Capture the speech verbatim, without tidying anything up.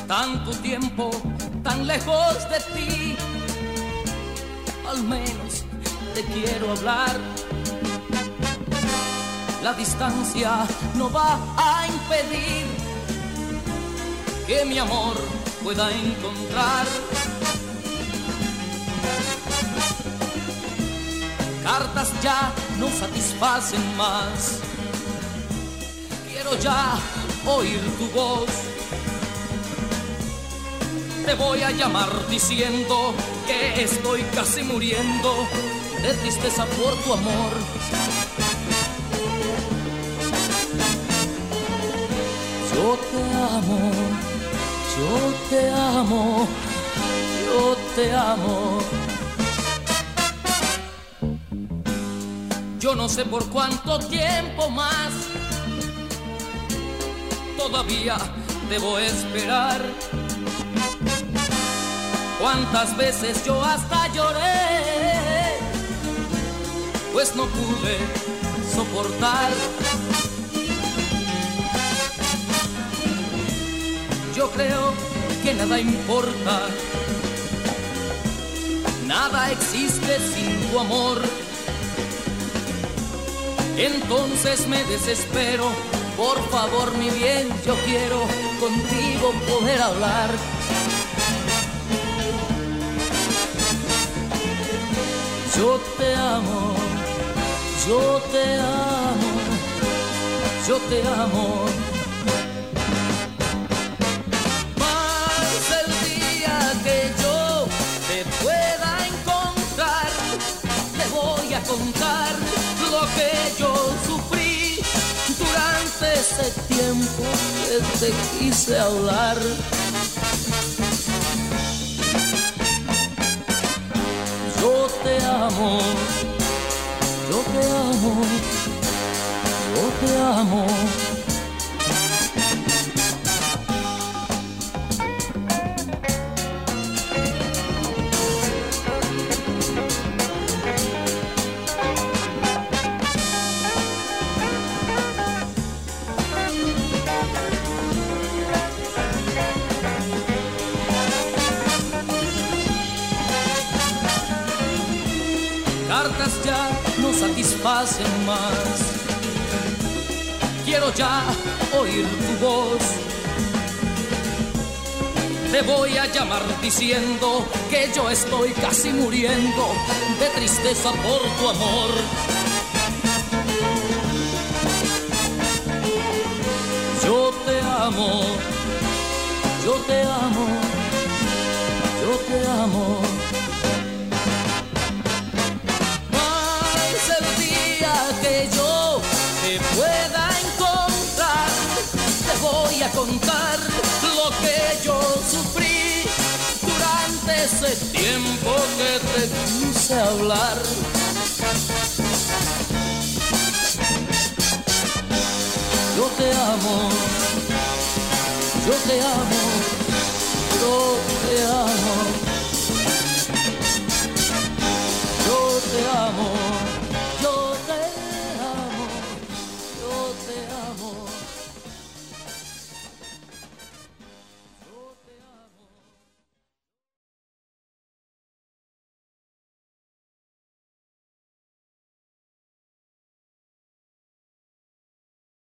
tanto tiempo tan lejos de ti, al menos te quiero hablar. La distancia no va a impedir que mi amor pueda encontrar. Cartas ya no satisfacen más. Quiero ya oír tu voz. Te voy a llamar diciendo que estoy casi muriendo de tristeza por tu amor. Yo te amo, yo te amo, yo te amo. Yo no sé por cuánto tiempo más todavía debo esperar. Cuántas veces yo hasta lloré, pues no pude soportar. Yo creo que nada importa, nada existe sin tu amor. Entonces me desespero, por favor mi bien, yo quiero contigo poder hablar. Yo te amo, yo te amo, yo te amo. Más el día que yo te pueda encontrar, te voy a contar lo que yo sufrí durante ese tiempo que te quise hablar. Yo te amo, yo te amo, yo te amo. Cartas ya no satisfacen más. Quiero ya oír tu voz. Te voy a llamar diciendo que yo estoy casi muriendo de tristeza por tu amor. Yo te amo, yo te amo, yo te amo. Que yo te pueda encontrar, te voy a contar lo que yo sufrí durante ese tiempo que te quise hablar. Yo te amo, yo te amo, yo te amo.